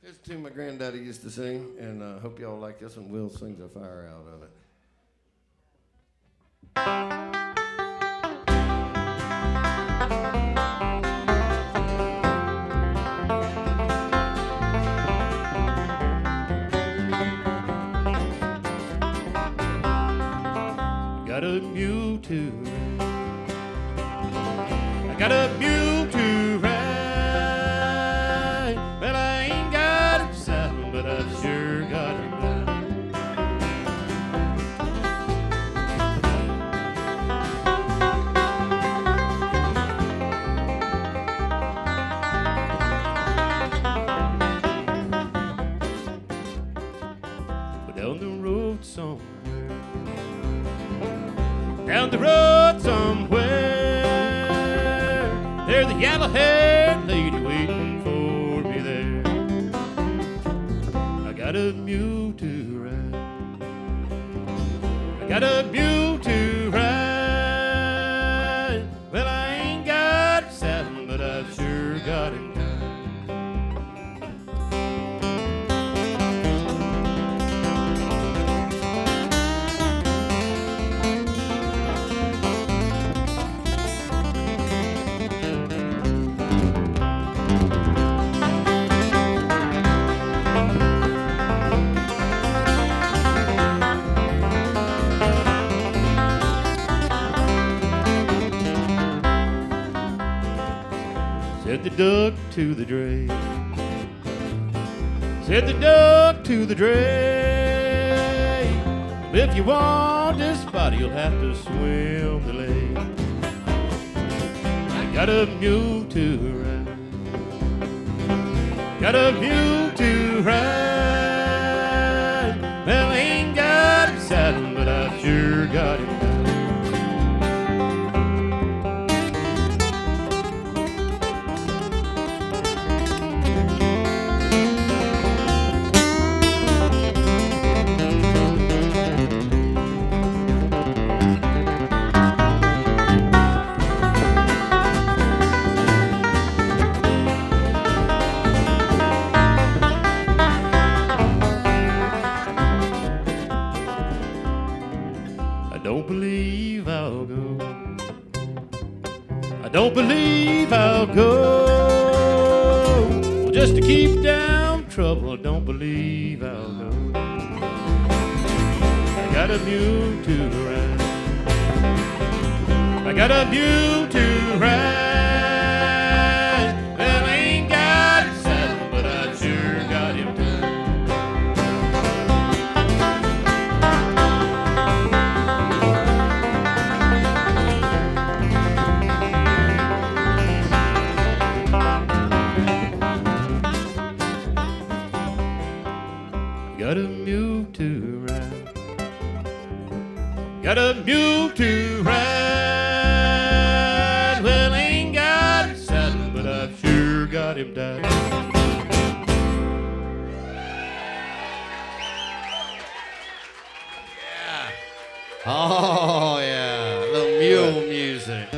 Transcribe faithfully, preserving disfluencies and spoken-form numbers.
This tune my granddaddy used to sing, and I uh, hope y'all like this one. Will sings the fire out of it. Got a mule to ride. I got a mule to ride. Well, I ain't got a saddle, but I've sure got a ride. But down the road somewhere, down the road somewhere, there's a yellow-haired lady waiting for me there. I got a mule to ride. I got a mule to ride. Well, I ain't got a saddle, but I've sure got him tied. Said the duck to the dray. Said the duck to the dray. If you want this spot, you'll have to swim the lake. I got a mule to ride. Got a mule to ride. Well, I ain't got a saddle, but I've sure got him. I don't believe I'll go. I don't believe I'll go. Well, just to keep down trouble, I don't believe I'll go. I got a mule to ride. I got a mule to ride. Well, I ain't got a saddle, but I sure got him tied. Got a mule to ride. Got a mule to ride. Well, ain't got a saddle, but I've sure got him tied. Yeah. Oh, yeah. A little mule music.